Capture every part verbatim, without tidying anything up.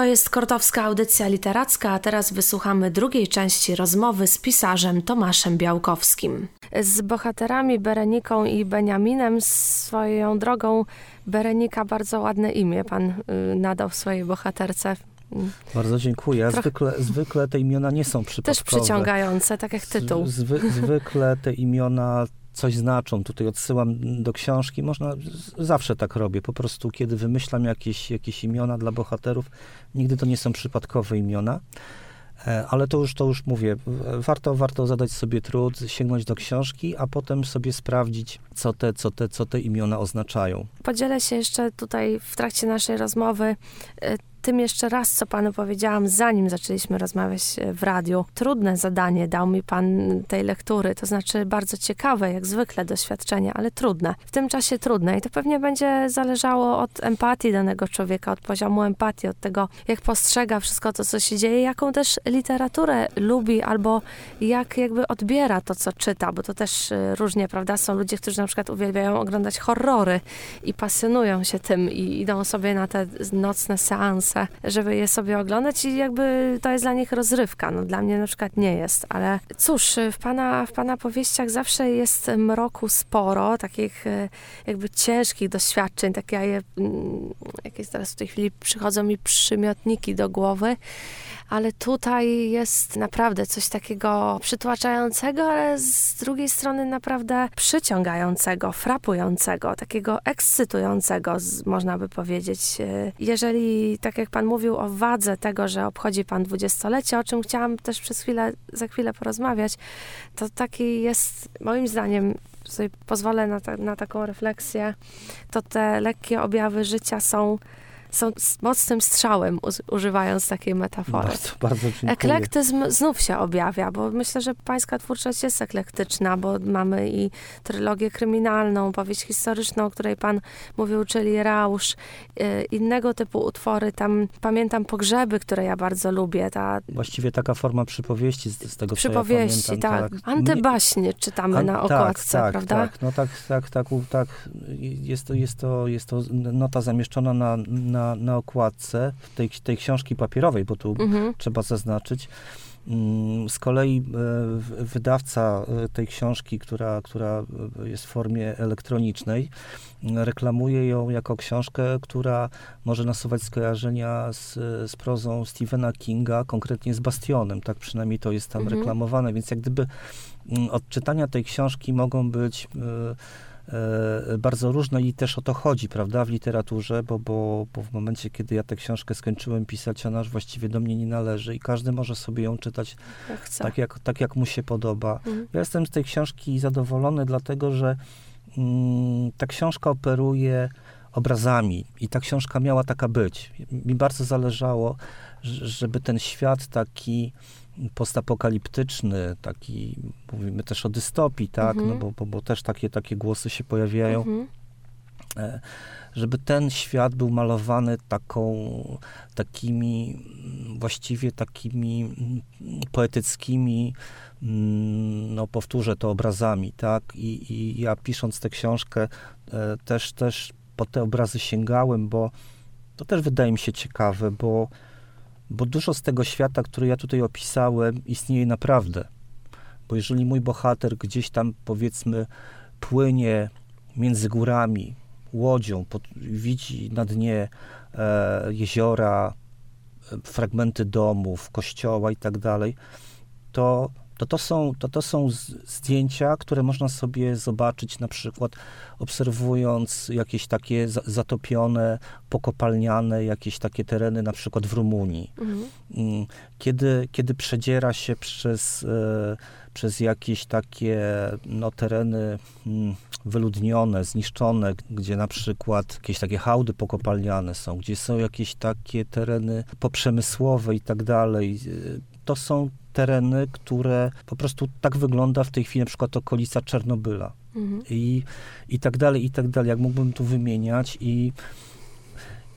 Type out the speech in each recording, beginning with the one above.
To jest Kortowska Audycja Literacka, a teraz wysłuchamy drugiej części rozmowy z pisarzem Tomaszem Białkowskim. Z bohaterami Bereniką i Beniaminem swoją drogą Berenika bardzo ładne imię pan y, nadał swojej bohaterce. Bardzo dziękuję. Troch... Zwykle, zwykle te imiona nie są przypadkowe. Też przyciągające, tak jak tytuł. Zwy, zwykle te imiona coś znaczą. Tutaj odsyłam do książki. Można, zawsze tak robię. Po prostu, kiedy wymyślam jakieś, jakieś imiona dla bohaterów, nigdy to nie są przypadkowe imiona. Ale to już, to już mówię, warto, warto zadać sobie trud, sięgnąć do książki, a potem sobie sprawdzić, co te, co te, co te imiona oznaczają. Podzielę się jeszcze tutaj w trakcie naszej rozmowy tym jeszcze raz, co panu powiedziałam, zanim zaczęliśmy rozmawiać w radiu. Trudne zadanie dał mi pan tej lektury, to znaczy bardzo ciekawe, jak zwykle doświadczenie, ale trudne. W tym czasie trudne i to pewnie będzie zależało od empatii danego człowieka, od poziomu empatii, od tego, jak postrzega wszystko to, co się dzieje, jaką też literaturę lubi albo jak jakby odbiera to, co czyta, bo to też różnie, prawda? Są ludzie, którzy na przykład uwielbiają oglądać horrory i pasjonują się tym i idą sobie na te nocne seanse, żeby je sobie oglądać i jakby to jest dla nich rozrywka. No dla mnie na przykład nie jest, ale cóż, w pana, w pana powieściach zawsze jest mroku sporo, takich jakby ciężkich doświadczeń, takie je, jakieś teraz w tej chwili przychodzą mi przymiotniki do głowy, ale tutaj jest naprawdę coś takiego przytłaczającego, ale z drugiej strony naprawdę przyciągającego, frapującego, takiego ekscytującego, można by powiedzieć. Jeżeli, tak jak pan mówił o wadze tego, że obchodzi pan dwudziestolecie, o czym chciałam też przez chwilę, za chwilę porozmawiać, to taki jest, moim zdaniem, sobie pozwolę na, ta, na taką refleksję, to te lekkie objawy życia są są mocnym strzałem, używając takiej metafory. Bardzo, bardzo dziękuję. Eklektyzm znów się objawia, bo myślę, że pańska twórczość jest eklektyczna, bo mamy i trylogię kryminalną, powieść historyczną, o której pan mówił, czyli Rausz, innego typu utwory. Tam pamiętam Pogrzeby, które ja bardzo lubię. Ta... Właściwie taka forma przypowieści z, z tego, przypowieści, co ja pamiętam. tak. tak. Antybaśnie czytamy An- na okładce, tak, tak, prawda? Tak, no tak, tak, tak, tak. Jest to, jest to, jest to nota zamieszczona na, na Na, na okładce tej, tej książki papierowej, bo tu mhm. trzeba zaznaczyć. Z kolei wydawca tej książki, która, która jest w formie elektronicznej, reklamuje ją jako książkę, która może nasuwać skojarzenia z, z prozą Stephena Kinga, konkretnie z Bastionem. Tak przynajmniej to jest tam mhm. reklamowane, więc jak gdyby od czytania tej książki mogą być bardzo różne i też o to chodzi, prawda, w literaturze, bo, bo, bo w momencie, kiedy ja tę książkę skończyłem pisać, ona już właściwie do mnie nie należy i każdy może sobie ją czytać tak jak, tak, jak mu się podoba. Mhm. Ja jestem z tej książki zadowolony, dlatego, że mm, ta książka operuje obrazami i ta książka miała taka być. Mi bardzo zależało, żeby ten świat taki postapokaliptyczny, taki, mówimy też o dystopii, tak, mhm. no bo, bo, bo też takie, takie głosy się pojawiają, mhm. żeby ten świat był malowany taką, takimi, właściwie takimi poetyckimi, no powtórzę to, obrazami, tak, i, i ja pisząc tę książkę też, też po te obrazy sięgałem, bo to też wydaje mi się ciekawe, bo Bo dużo z tego świata, który ja tutaj opisałem, istnieje naprawdę. Bo jeżeli mój bohater gdzieś tam, powiedzmy, płynie między górami, łodzią, pod, widzi na dnie e, jeziora, e, fragmenty domów, kościoła i tak dalej, to to, to, są, to, to są zdjęcia, które można sobie zobaczyć na przykład obserwując jakieś takie zatopione, pokopalniane, jakieś takie tereny na przykład w Rumunii. Mhm. Kiedy, kiedy przedziera się przez, przez jakieś takie no, tereny wyludnione, zniszczone, gdzie na przykład jakieś takie hałdy pokopalniane są, gdzie są jakieś takie tereny poprzemysłowe i tak dalej, to są tereny, które po prostu tak wygląda w tej chwili na przykład okolica Czernobyla. Mhm. I, i tak dalej, i tak dalej. Jak mógłbym tu wymieniać i,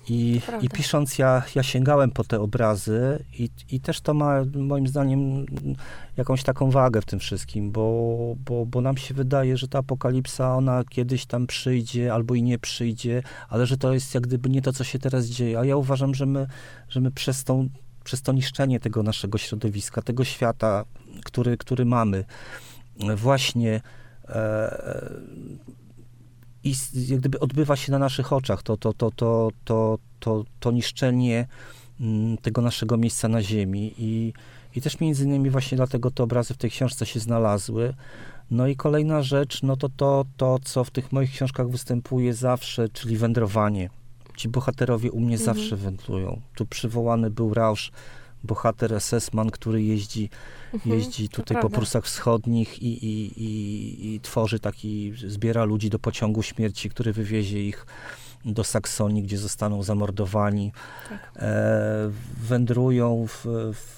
I, i pisząc, ja, ja sięgałem po te obrazy i, i też to ma moim zdaniem jakąś taką wagę w tym wszystkim, bo, bo, bo nam się wydaje, że ta apokalipsa, ona kiedyś tam przyjdzie albo i nie przyjdzie, ale że to jest jak gdyby nie to, co się teraz dzieje. A ja uważam, że my, że my przez, tą, przez to niszczenie tego naszego środowiska, tego świata, który, który mamy, właśnie e, i jak gdyby odbywa się na naszych oczach to, to, to, to, to, to, to niszczenie tego naszego miejsca na ziemi i, i też między innymi właśnie dlatego te obrazy w tej książce się znalazły. No i kolejna rzecz, no to to, to co w tych moich książkach występuje zawsze, czyli wędrowanie. Ci bohaterowie u mnie mhm. zawsze wędrują. Tu przywołany był Rausch, bohater es es man, który jeździ, mhm, jeździ tutaj po Prusach Wschodnich i, i, i, i tworzy taki, zbiera ludzi do pociągu śmierci, który wywiezie ich do Saksonii, gdzie zostaną zamordowani. Tak. E, wędrują w, w,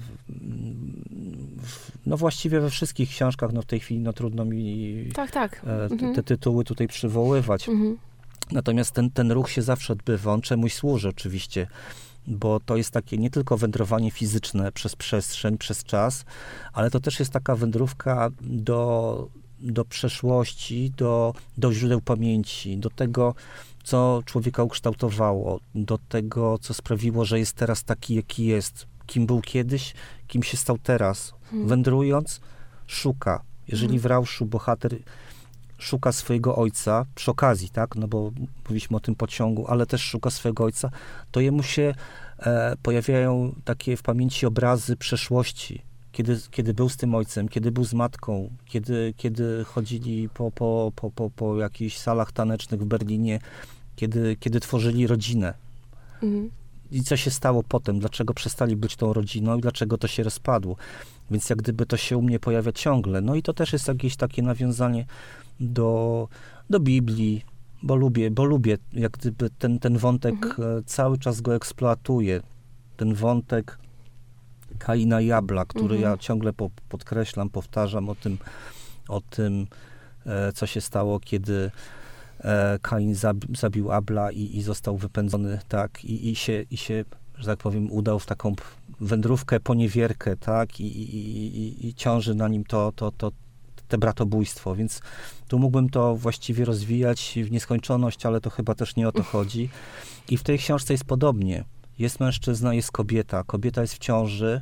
w, no właściwie we wszystkich książkach, no w tej chwili no trudno mi tak, tak. E, te, mhm. te tytuły tutaj przywoływać. Mhm. Natomiast ten, ten ruch się zawsze odbywa, on czemuś służy oczywiście, bo to jest takie nie tylko wędrowanie fizyczne przez przestrzeń, przez czas, ale to też jest taka wędrówka do, do przeszłości, do, do źródeł pamięci, do tego, co człowieka ukształtowało, do tego, co sprawiło, że jest teraz taki, jaki jest, kim był kiedyś, kim się stał teraz. Hmm. Wędrując, szuka. Jeżeli hmm. w Rauszu bohater szuka swojego ojca, przy okazji, tak, no bo mówiliśmy o tym pociągu, ale też szuka swojego ojca, to jemu się e, pojawiają takie w pamięci obrazy przeszłości, kiedy, kiedy był z tym ojcem, kiedy był z matką, kiedy, kiedy chodzili po, po, po, po, po jakichś salach tanecznych w Berlinie, kiedy, kiedy tworzyli rodzinę. Mhm. I co się stało potem, dlaczego przestali być tą rodziną i dlaczego to się rozpadło. Więc jak gdyby to się u mnie pojawia ciągle. No i to też jest jakieś takie nawiązanie do, do Biblii, bo lubię, bo lubię jak gdyby ten, ten wątek, mhm. cały czas go eksploatuję. Ten wątek Kaina i Abla, który mhm. ja ciągle po, podkreślam, powtarzam o tym, o tym, e, co się stało, kiedy e, Kain zabi, zabił Abla i, i został wypędzony, tak, i, i, się, i się, że tak powiem, udał w taką wędrówkę, poniewierkę, tak, i, i, i, i ciąży na nim to, to, to, te bratobójstwo, więc tu mógłbym to właściwie rozwijać w nieskończoność, ale to chyba też nie o to chodzi. I w tej książce jest podobnie. Jest mężczyzna, jest kobieta. Kobieta jest w ciąży.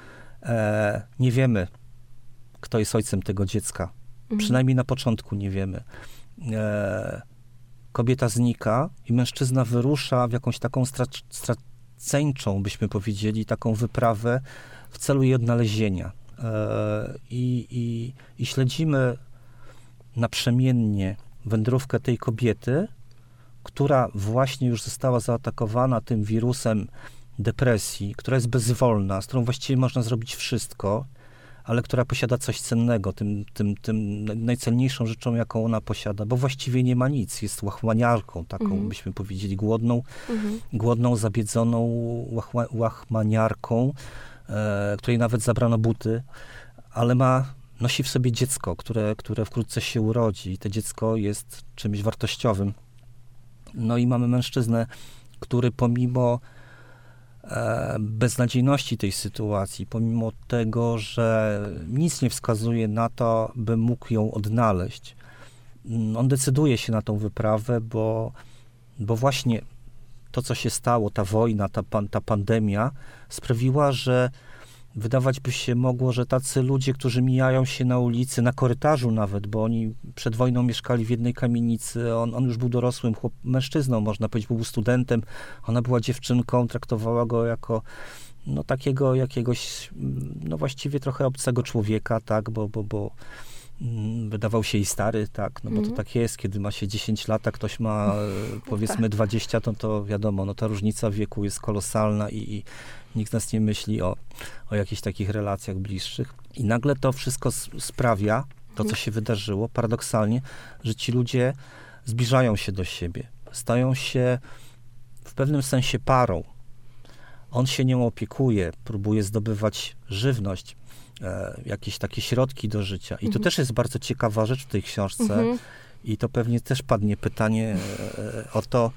E, nie wiemy, kto jest ojcem tego dziecka. Mhm. Przynajmniej na początku nie wiemy. E, kobieta znika i mężczyzna wyrusza w jakąś taką strac- straceńczą, byśmy powiedzieli, taką wyprawę w celu jej odnalezienia. E, i, i, I śledzimy naprzemiennie wędrówkę tej kobiety, która właśnie już została zaatakowana tym wirusem depresji, która jest bezwolna, z którą właściwie można zrobić wszystko, ale która posiada coś cennego, tym, tym, tym najcenniejszą rzeczą, jaką ona posiada, bo właściwie nie ma nic. Jest łachmaniarką taką, mhm. byśmy powiedzieli, głodną, mhm. głodną, zabiedzoną łachma, łachmaniarką, e, której nawet zabrano buty, ale ma, nosi w sobie dziecko, które, które wkrótce się urodzi i to dziecko jest czymś wartościowym. No i mamy mężczyznę, który pomimo e, beznadziejności tej sytuacji, pomimo tego, że nic nie wskazuje na to, by mógł ją odnaleźć, on decyduje się na tą wyprawę, bo, bo właśnie to, co się stało, ta wojna, ta, pan, ta pandemia sprawiła, że wydawać by się mogło, że tacy ludzie, którzy mijają się na ulicy, na korytarzu nawet, bo oni przed wojną mieszkali w jednej kamienicy, on, on już był dorosłym chłop, mężczyzną, można powiedzieć, był studentem, ona była dziewczynką, traktowała go jako no takiego jakiegoś, no właściwie trochę obcego człowieka, tak, bo, bo, bo mm, wydawał się jej stary, tak, no bo mm. to tak jest, kiedy ma się dziesięć lat, a ktoś ma powiedzmy dwadzieścia, to, to wiadomo, no ta różnica wieku jest kolosalna i, i nikt z nas nie myśli o, o jakichś takich relacjach bliższych. I nagle to wszystko sprawia, to co się wydarzyło, paradoksalnie, że ci ludzie zbliżają się do siebie. Stają się w pewnym sensie parą. On się nią opiekuje, próbuje zdobywać żywność, e, jakieś takie środki do życia. I to mhm. też jest bardzo ciekawa rzecz w tej książce. Mhm. I to pewnie też padnie pytanie e, o to,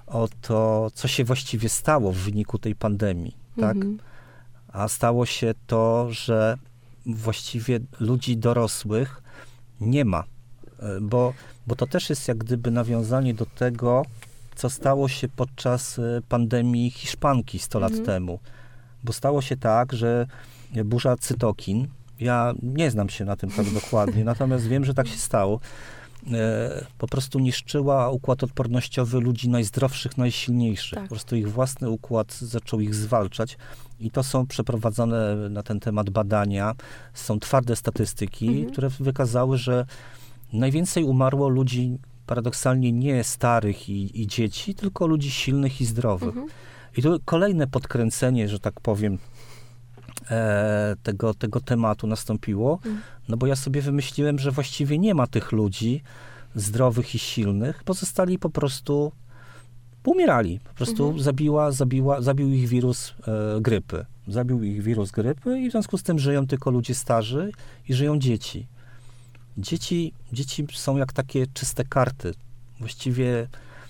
o to, co się właściwie stało w wyniku tej pandemii, tak? Mhm. A stało się to, że właściwie ludzi dorosłych nie ma, bo, bo to też jest jak gdyby nawiązanie do tego, co stało się podczas pandemii hiszpanki sto lat mhm. temu. Bo stało się tak, że burza cytokin, ja nie znam się na tym tak dokładnie, natomiast wiem, że tak się stało, e, po prostu niszczyła układ odpornościowy ludzi najzdrowszych, najsilniejszych. Tak. Po prostu ich własny układ zaczął ich zwalczać i to są przeprowadzone na ten temat badania, są twarde statystyki, mhm. które wykazały, że najwięcej umarło ludzi paradoksalnie nie starych i, i dzieci, tylko ludzi silnych i zdrowych. Mhm. I tu kolejne podkręcenie, że tak powiem, e, tego, tego tematu nastąpiło, mhm. no bo ja sobie wymyśliłem, że właściwie nie ma tych ludzi zdrowych i silnych, pozostali po prostu, umierali. Po prostu mhm. zabiła, zabiła, zabił ich wirus e, grypy. Zabił ich wirus grypy i w związku z tym żyją tylko ludzie starzy i żyją dzieci. Dzieci, dzieci są jak takie czyste karty. Właściwie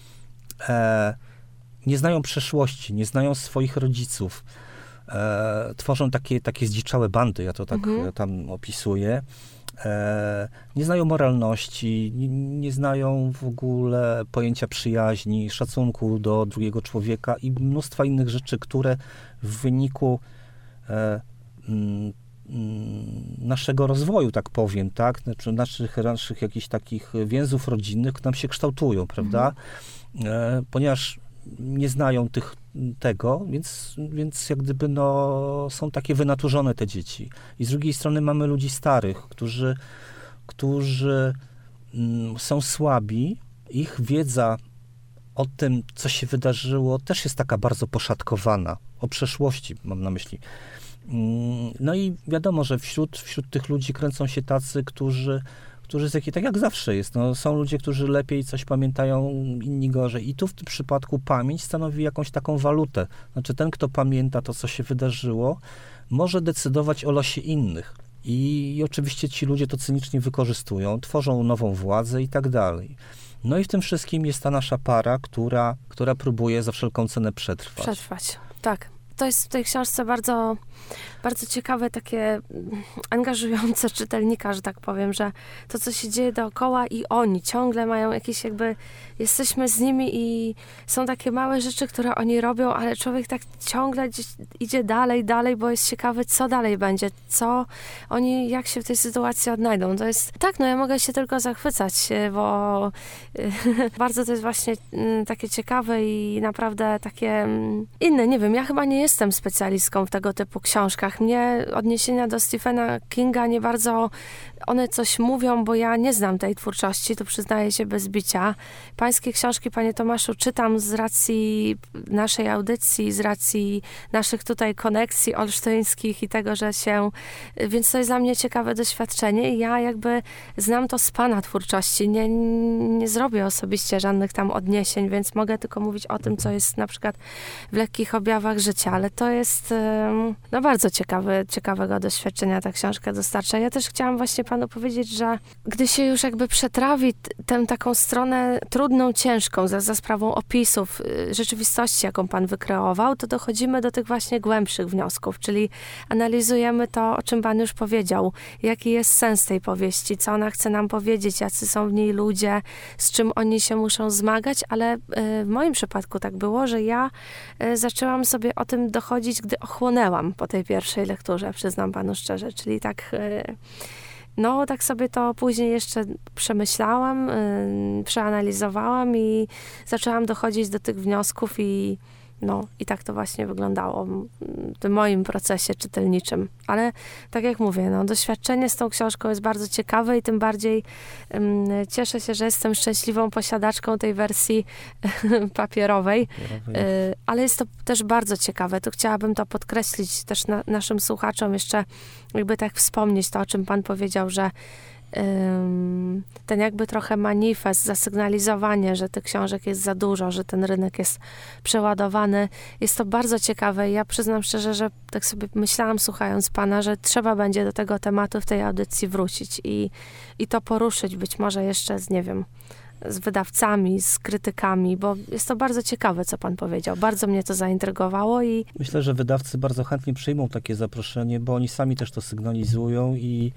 e, nie znają przeszłości, nie znają swoich rodziców. E, tworzą takie, takie zdziczałe bandy, ja to tak mhm. tam opisuję. E, nie znają moralności, nie, nie znają w ogóle pojęcia przyjaźni, szacunku do drugiego człowieka i mnóstwa innych rzeczy, które w wyniku e, m, naszego rozwoju, tak powiem, tak, znaczy naszych, naszych jakichś takich więzów rodzinnych nam się kształtują, prawda, mhm. e, ponieważ nie znają tych, tego, więc, więc jak gdyby no, są takie wynaturzone te dzieci. I z drugiej strony mamy ludzi starych, którzy, którzy mm, są słabi, ich wiedza o tym, co się wydarzyło, też jest taka bardzo poszatkowana, o przeszłości mam na myśli. No i wiadomo, że wśród, wśród tych ludzi kręcą się tacy, którzy, którzy z tak jak zawsze jest, no, są ludzie, którzy lepiej coś pamiętają, inni gorzej. I tu w tym przypadku pamięć stanowi jakąś taką walutę. Znaczy ten, kto pamięta to, co się wydarzyło, może decydować o losie innych. I, i oczywiście ci ludzie to cynicznie wykorzystują, tworzą nową władzę i tak dalej. No i w tym wszystkim jest ta nasza para, która, która próbuje za wszelką cenę przetrwać. Przetrwać, tak. To jest w tej książce bardzo, bardzo ciekawe, takie angażujące czytelnika, że tak powiem, że to, co się dzieje dookoła i oni ciągle mają jakieś jakby, jesteśmy z nimi i są takie małe rzeczy, które oni robią, ale człowiek tak ciągle idzie dalej, dalej, bo jest ciekawy, co dalej będzie, co oni, jak się w tej sytuacji odnajdą. To jest, tak, no ja mogę się tylko zachwycać, bo bardzo to jest właśnie takie ciekawe i naprawdę takie inne, nie wiem, ja chyba nie jestem specjalistką w tego typu książkach. Mnie odniesienia do Stephena Kinga nie bardzo, one coś mówią, bo ja nie znam tej twórczości, to przyznaję się bez bicia. Pańskie książki, panie Tomaszu, czytam z racji naszej audycji, z racji naszych tutaj koneksji olsztyńskich i tego, że się, więc to jest dla mnie ciekawe doświadczenie i ja jakby znam to z pana twórczości. Nie, nie zrobię osobiście żadnych tam odniesień, więc mogę tylko mówić o tym, co jest na przykład w lekkich objawach życia, ale to jest no bardzo ciekawe, ciekawego doświadczenia ta książka dostarcza. Ja też chciałam właśnie panu powiedzieć, że gdy się już jakby przetrawi tę taką stronę trudną, ciężką, za, za sprawą opisów rzeczywistości, jaką pan wykreował, to dochodzimy do tych właśnie głębszych wniosków, czyli analizujemy to, o czym pan już powiedział, jaki jest sens tej powieści, co ona chce nam powiedzieć, jacy są w niej ludzie, z czym oni się muszą zmagać, ale w moim przypadku tak było, że ja zaczęłam sobie o tym dochodzić, gdy ochłonęłam po tej pierwszej lekturze, przyznam panu szczerze, czyli tak, no tak sobie to później jeszcze przemyślałam, przeanalizowałam i zaczęłam dochodzić do tych wniosków i no i tak to właśnie wyglądało w tym moim procesie czytelniczym. Ale tak jak mówię, no doświadczenie z tą książką jest bardzo ciekawe i tym bardziej um, cieszę się, że jestem szczęśliwą posiadaczką tej wersji papierowej. papierowej. Y, ale jest to też bardzo ciekawe. Tu chciałabym to podkreślić też na, naszym słuchaczom, jeszcze jakby tak wspomnieć to, o czym pan powiedział, że ten jakby trochę manifest, zasygnalizowanie, że tych książek jest za dużo, że ten rynek jest przeładowany. Jest to bardzo ciekawe i ja przyznam szczerze, że tak sobie myślałam, słuchając pana, że trzeba będzie do tego tematu w tej audycji wrócić i, i to poruszyć być może jeszcze z, nie wiem, z wydawcami, z krytykami, bo jest to bardzo ciekawe, co pan powiedział. Bardzo mnie to zaintrygowało i... Myślę, że wydawcy bardzo chętnie przyjmą takie zaproszenie, bo oni sami też to sygnalizują i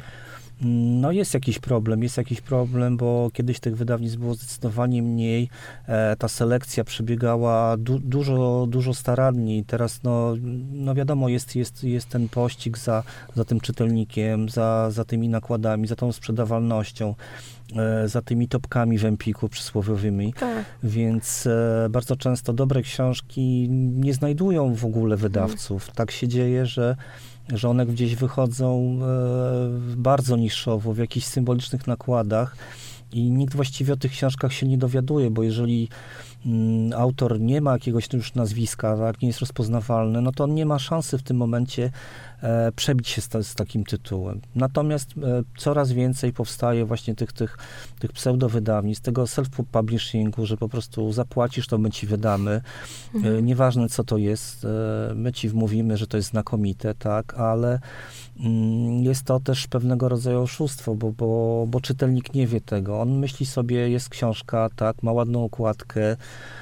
no jest jakiś problem, jest jakiś problem, bo kiedyś tych wydawnictw było zdecydowanie mniej, e, ta selekcja przebiegała du, dużo, dużo staranniej. Teraz no, no wiadomo, jest, jest, jest ten pościg za, za tym czytelnikiem, za, za tymi nakładami, za tą sprzedawalnością, e, za tymi topkami w Empiku przysłowiowymi, tak. Więc e, bardzo często dobre książki nie znajdują w ogóle wydawców. Hmm. Tak się dzieje, że że one gdzieś wychodzą e, bardzo niszowo, w jakichś symbolicznych nakładach i nikt właściwie o tych książkach się nie dowiaduje, bo jeżeli mm, autor nie ma jakiegoś już nazwiska, tak, nie jest rozpoznawalny, no to on nie ma szansy w tym momencie e, przebić się z, z takim tytułem. Natomiast e, coraz więcej powstaje właśnie tych, tych, tych pseudowydawnictw, tego self-publishingu, że po prostu zapłacisz, to my ci wydamy. Mhm. E, nieważne co to jest, e, my ci wmówimy, że to jest znakomite, tak, ale mm, jest to też pewnego rodzaju oszustwo, bo, bo, bo czytelnik nie wie tego. On myśli sobie, jest książka, tak, ma ładną okładkę,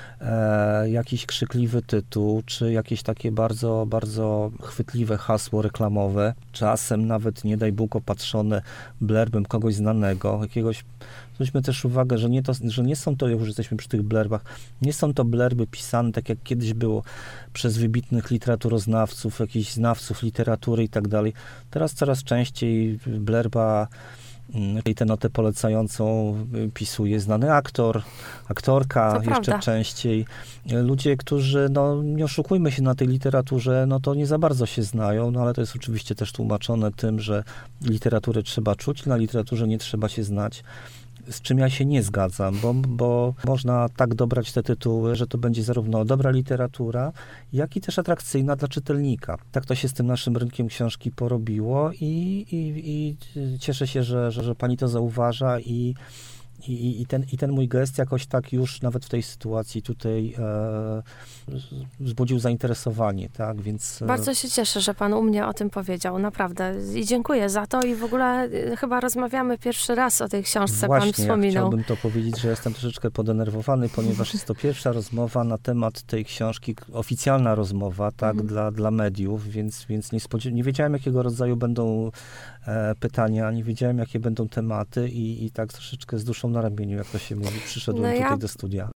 e, jakiś krzykliwy tytuł, czy jakieś takie bardzo, bardzo chwytliwe hasło reklamowe, czasem nawet, nie daj Bóg, opatrzone blerbem kogoś znanego, jakiegoś. Zwróćmy też uwagę, że nie, to, że nie są to, jak już jesteśmy przy tych blerbach, nie są to blerby pisane tak jak kiedyś było przez wybitnych literaturoznawców, jakichś znawców literatury i tak dalej. Teraz coraz częściej blerba i tę notę polecającą pisuje znany aktor, aktorka, to jeszcze prawda. częściej. Ludzie, którzy, no nie oszukujmy się, na tej literaturze, no to nie za bardzo się znają, no ale to jest oczywiście też tłumaczone tym, że literaturę trzeba czuć, na literaturze nie trzeba się znać. Z czym ja się nie zgadzam, bo, bo można tak dobrać te tytuły, że to będzie zarówno dobra literatura, jak i też atrakcyjna dla czytelnika. Tak to się z tym naszym rynkiem książki porobiło i, i, i cieszę się, że, że, że pani to zauważa i, i, i, ten, i ten mój gest jakoś tak już nawet w tej sytuacji tutaj e, wzbudził zainteresowanie, tak, więc... Bardzo się cieszę, że pan u mnie o tym powiedział, naprawdę. I dziękuję za to i w ogóle chyba rozmawiamy pierwszy raz o tej książce, Właśnie, pan wspominał. Ja chciałbym to powiedzieć, że jestem troszeczkę podenerwowany, ponieważ jest to pierwsza rozmowa na temat tej książki, oficjalna rozmowa, tak, mhm. dla, dla mediów, więc, więc nie, spodziew- nie wiedziałem, jakiego rodzaju będą e, pytania, nie wiedziałem, jakie będą tematy i, i tak troszeczkę z duszą na ramieniu, jak to się mówi, przyszedłem no tutaj ja... do studia.